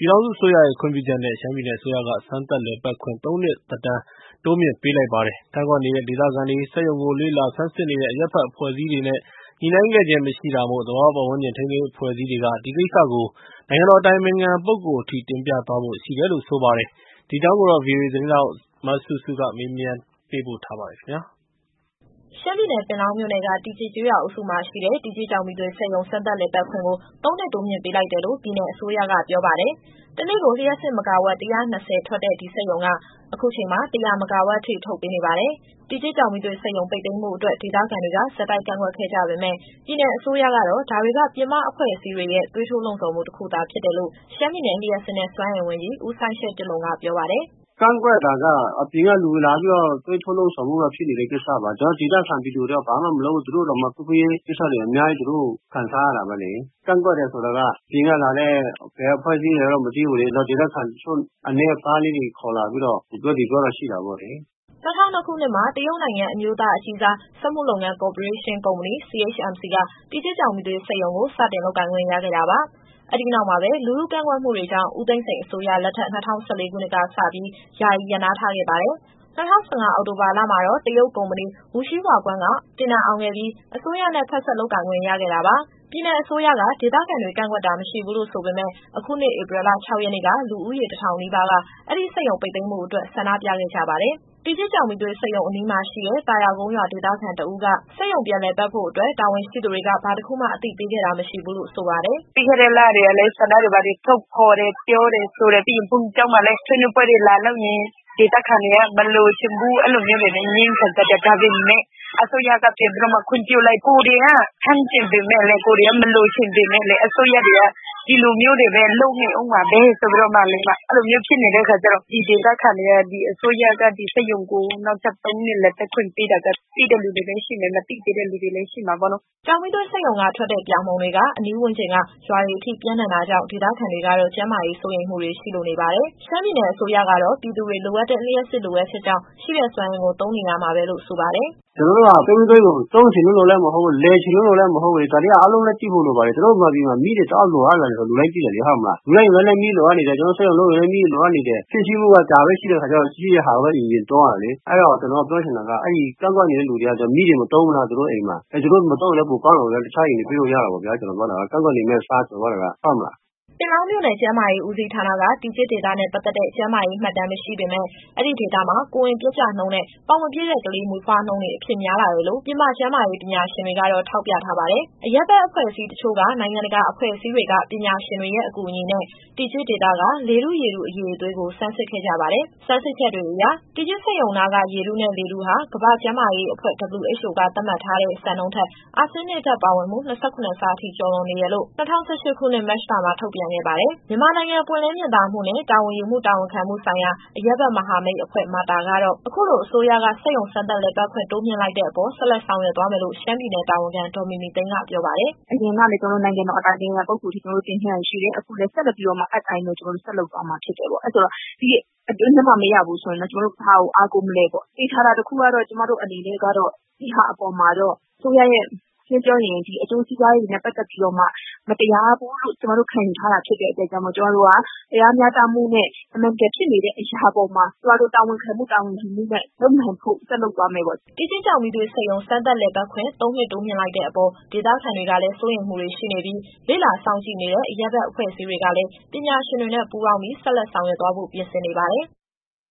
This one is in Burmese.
ပြည်ထောင်စုအစိုးရရဲ့ခွင့်ပြုချက်နဲ့ ရှမ်းပြည်နယ်အစိုးရက စမ်းသပ်လည်ပတ်ခွင့် 3 နှစ်သက်တမ်းတိုးမြှင့်ပေးလိုက်ပါတယ်။ ကန့်ကွက်နေတဲ့ ဒေသခံတွေ၊ စက်ရုံကိုလေ့လာဆန်းစစ်နေတဲ့ အရပ်ဘက်အဖွဲ့အစည်းတွေနဲ့ ညှိနှိုင်းခဲ့ခြင်းမရှိတာမို့ သဘာဝပတ်ဝန်းကျင်ထိန်းသိမ်းရေးအဖွဲ့အစည်းတွေက ဒီကိစ္စကို နိုင်ငံတော်အတိုင်ပင်ခံပုဂ္ဂိုလ်အထိ တင်ပြသွားဖို့ရှိတယ်လို့ ဆိုပါတယ်။ ဒီအကြောင်း ဗွီအိုအေသတင်းထောက်မစုစုကမေးမြန်းပေးပို့ထားပါတယ်။ရှမ်းပြည်နယ် ပင်လောင်းမြို့နယ်က တီကျစ်ကျေးရွာအုပ်စုမှာရှိတဲ့ တီကျစ်ကျောက်မီးသွေးစက်ရုံ စမ်းသပ်လည်ပတ်ခွင့်ကို 3 နှစ်တိုးမြှင့်ပေးလိုက်တယ်လို့ ပြည်နယ်အစိုးရကပြောပါတယ်။ တနေ့ကို လျှပ်စစ်မဂါဝပ် ၁၂၀ ထွက်တဲ့ဒီစက်ရုံက အခုချိန်မှာ ၁၀၀ မဂါဝပ်အထိ ထုတ်ပေးနေပါတယ်။ တီကျစ်ကျောက်မီးသွေးစက်ရုံပိတ်သိမ်းဖို့အတွက် ဒေသခံတွေက ဆက်တိုက်ကန့်ကွက်ခဲ့ကြပေမယ့် ပြည်နယ်အစိုးရကတော့ ဒါတွေက ပြင်ပအဖွဲ့အစည်းတွေရဲ့ သွေးထိုးလှုံ့ဆော်မှုတခုသာဖြစ်တယ်လို့ ရှမ်းပြည်နယ် လျှပ်စစ်နဲ့ စွမ်းအင်ဝန်ကြီး ဦးစိုင်းရှစ်ဒလွန်ကပြောပါတယ်။ "ကန့်ကွက်တာကအပြင်ကလူလာပြီးတော့သွေးထိုးလှုံ့ဆော်မှုဖြစ်နေတဲ့ကိစ္စပါ။ဒေသခံပြည်သူတွေကဘာမှမလုပ်ဘူး။သူတို့တောင်မှဖွံ့ဖြိုးရေးကိစ္စတွေအများကြီးသူတို့ခံစားရတာပဲလေ။ကန့်ကွက်တယ်ဆိုတာကအပြင်ကလာတဲ့ဘယ်အဖွဲ့အစည်းလဲတော့မသိဘူးလေ။ဒေသခံတချို့အနည်းအပါးလေးတွေခေါ်လာပြီးတော့ဟိုပြောဒီပြောတာရှိတာပေါ့လေ။ " ၂၀၀၂ ခုနှစ်မှာ တရုတ်နိုင်ငံအမျိုးသားအကြီးစားစက်မှုလုပ်ငန်းကော်ပိုရေးရှင်းကုမ္ပဏီ CHMC က တီကျစ်ကျောက်မီးသွေးစက်ရုံကို စတင်လုပ်ကိုင်ခွင့်ရခဲ့တာပါ။ အဲဒီနောက်မှာပဲ လူထုကန့်ကွက်မှုတွေကြောင့် ဦးသိန်းစိန်အစိုးရလက်ထက် ၂၀၁၄ ခုနှစ်ကစပြီး ယာယီရပ်နားထားခဲ့ပါတယ်။ ၂၀၁၅ အောက်တိုဘာလမှာတော့ တရုတ်ကုမ္ပဏီ ဝူရှီးဟွာကွန်းက တင်ဒါအောင်ခဲ့ပြီး အစိုးရနဲ့ဖက်စပ်လုပ်ကိုင်ခွင့်ရခဲ့တာပါ။ ပြည်နယ်အစိုးရက ဒေသခံတွေကန့်ကွက်တာမရှိဘူးလို့ဆိုပေမယ့် အခုနှစ် ဧပြီလ 6 ရက်နေ့က လူဦးရေ 1,000 နီးပါးက အဲဒီစက်ရုံပိတ်သိမ်းဖို့အတွက် ဆန္ဒပြခဲ့ကြပါတယ်။ တီကျစ်ကျောက်မီးသွေးစက်ရုံအနီးမှာရှိတဲ့ သာယာကုန်းရွာဒေသခံတဦးက စက်ရုံပြန်လည်ပတ်ဖို့အတွက် တာဝန်ရှိသူတွေက ဘာတခုမှအသိပေးခဲ့တာမရှိဘူးလို့ဆိုပါတယ်။ "ပြီးခဲ့တဲ့လတွေကလည်းဆန္ဒတွေဘာတွေထုတ်ဖော်တယ်ပြောတယ်ဆိုတယ်။ပြီးရင်ဘုန်းကြီးကျောင်းမှာလည်းဆွေးနွေးပွဲတွေလာလုပ်ရင်ဒေသခံတွေကမလိုချင်ဘူး။အဲလိုမျိုးတွေနဲ့ငြင်းဆန်တတ်တယ်။ဒါပေမဲ့အစိုးရကပြန်ပြီးတော့မှခွင့်ပြုလိုက်ကိုယ်တွေကဆန့်ကျင်ပေမဲ့လည်းကိုယ်တွေကမလိုချင်ပေမဲ့လည်းအစိုးရတွေကဒီလိုမျိုးတွေပဲလုပ်နေဦးမှာပဲဆိုပြီးတော့မှလည်းအဲလိုမျိုးဖြစ်နေတဲ့အခါကျတော့ဒီဒေသခံတွေကဒီအစိုးရကဒီစက်ရုံကိုနောက်ထပ်3 နှစ်လည်ပတ်ခွင့်ပေးတာကသိတဲ့လူတွေလည်းရှိမယ်မသိသေးတဲ့လူတွေလည်းရှိမှာပေါ့နော်။" ကျောက်မီးသွေးစက်ရုံကထွက်တဲ့ပြောင်ပုံတွေက အနီးဝန်းကျင်ကရွာတွေအထိပျံ့နှံ့တာကြောင့် ဒေသခံတွေကတော့ ကျန်းမာရေးစိုးရိမ်မှုတွေရှိလို့နေပါတယ်။ ရှမ်းပြည်နယ်အစိုးရကတော့ ပြည်သူတွေလိုအပ်တဲ့လျှပ်စစ်လိုအပ်ချက်ကြောင့် ရှိတဲ့စွမ်းအင်ကိုသုံးနေရမှာပဲလို့ဆိုပါတယ်။ "ကျနော်တို့ကကျောက်မီးသွေးကိုသုံးချင်လို့လည်းမဟုတ်ဘူးလည်ချင်လို့လည်းမဟုတ်ဘူးလေ။ဒါတွေကအားလုံးလည်းသိဖို့လိုပါတယ်။ကျွန်တော်တို့မြန်မာပြည်မှာမီးတွေတအားလိုအပ်လာတယ်ဆိုတာလူတိုင်းသိတယ်လေဟုတ်မလား။လူတိုင်းရွာလည်းမီးလိုအပ်နေတယ်။ကျွန်တော်စက်ရုံလုပ်ရင်လည်းမီးလိုအပ်နေတယ်။ဖြည့်ဆည်းမှုကဒါပဲရှိတဲ့အခါကျတော့ရှိတဲ့ဟာပဲအရင်သုံးရတယ်လေ။အဲတော့ကျွန်တော်ပြောချင်တာကအဲဒီကန့်ကွက်နေတဲ့လူတွေကမီးတွေမသုံးဘူးလားသူတို့အိမ်မှာ။သူတို့မသုံးရင်လည်းပိုကောင်းတယ်ပေါ့ဗျာ။တခြားအိမ်တွေပေးလို့ရတာပေါ့ဗျာ။ကျွန်တော်ပြောတာကကန့်ကွက်နေမယ့်အစားကျွန်တော်ပြောတာကဟုတ်မလား။ " ပင်လောင်းမြို့နယ်ကျန်းမာရေးဦးစီးဌာနက တီကျစ်ဒေသနဲ့ပတ်သက်တဲ့ကျန်းမာရေးမှတ်တမ်းမရှိပေမယ့် အဲဒီဒေသမှာကိုယ်ဝန်ပျက်ကျနှုန်းနဲ့ပေါင်မပြည့်တဲ့ကလေးမွေးဖွားနှုန်းတွေအဖြစ်များလာတယ်လို့ ပြည်ပကျန်းမာရေးပညာရှင်တွေကတော့ထောက်ပြထားပါတယ်။ အရပ်ဘက်အဖွဲ့အစည်းတချို့က နိုင်ငံတကာအဖွဲ့အစည်းတွေက ပညာရှင်တွေရဲ့အကူအညီနဲ့ တီကျစ်ဒေသက လေထုရေထုအရည်အသွေးကို ဆန်းစစ်ခဲ့ကြပါတယ်။ ဆန်းစစ်ချက်တွေအရ တီကျစ်စက်ရုံနားက ရေထုနဲ့လေထုဟာ ကမ္ဘာ့ကျန်းမာရေးအဖွဲ့ WHO ကသတ်မှတ်ထားတဲ့စံနှုန်းထက် အာဆင်းနစ်ဓာတ်ပါဝင်မှု ၂၇ ဆအထိကျော်လွန်နေတယ်လို့ ၂၀၁၈ ခုနှစ် မတ်လမှာထုတ်ပြန်ခဲ့ပါတယ်။ မြန်မာနိုင်ငံပွင့်လင်းမြင်သာမှုနဲ့ တာဝန်ယူမှုတာဝန်ခံမှုဆိုင်ရာ အရပ်ဘက်မဟာမိတ်အဖွဲ့ MATA ကတော့ အခုလိုအစိုးရကစက်ရုံစမ်းသပ်လည်ပတ်ခွင့်တိုးမြှင့်လိုက်တဲ့အပေါ် ဆက်လက်ဆောင်ရွက်သွားမယ်လို့ ရှမ်းပြည်နယ်တာဝန်ခံဒေါ်မီမီသိန်းကပြောပါတယ်။ "အရင်ကလည်းနိုင်ငံတော်အတိုင်ပင်ခံပုဂ္ဂိုလ်အထိတင်ပြရရှိတယ်။အခုလည်းဆက်လက်ပြီးတော့မှအတိုင်းပဲဆက်လုပ်သွားမှာဖြစ်တယ်ပေါ့။အဲဆိုတော့ဒီအတွင်းထဲမှာမရဘူးဆိုရင်တော့ဘာကိုအားကိုးမလဲပေါ့။သိထားတာတခုကတော့ကျမတို့အနေနဲ့ကတော့ဒီဟာအပေါ်မှာတော့အစိုးရရဲ့ရှင်းပြောရင်ဒီအကျိုးစီးပွားရေးနဲ့ပတ်သက်ပြီးတော့မှမတရားဘူးလို့ကျမတို့ခံယူထားတာဖြစ်တဲ့အတွက်ကြောင့်မို့ကျမတို့ကတရားမျှတမှုနဲ့အမှန်တကယ်ဖြစ်နေတဲ့အရာပေါ်မှာကျမတို့တာဝန်ခံမှုတာဝန်ယူမှုနဲ့လုပ်နိုင်ဖို့ဆက်လုပ်သွားမယ်ပေါ့။" တီကျစ်ကျောက်မီးသွေးစက်ရုံစမ်းသပ်လည်ပတ်ခွင့် 3 နှစ်တိုးမြှင့်လိုက်တဲ့အပေါ်ဒေသခံတွေကလည်းစိုးရိမ်မှုတွေရှိနေပြီး လေ့လာစောင့်ကြည့်နေတဲ့အရပ်ဘက်အဖွဲ့အစည်းတွေကလည်း ပညာရှင်တွေနဲ့ပူးပေါင်းပြီးဆက်လက်ဆောင်ရွက်သွားဖို့ပြင်ဆင်နေပါတယ်။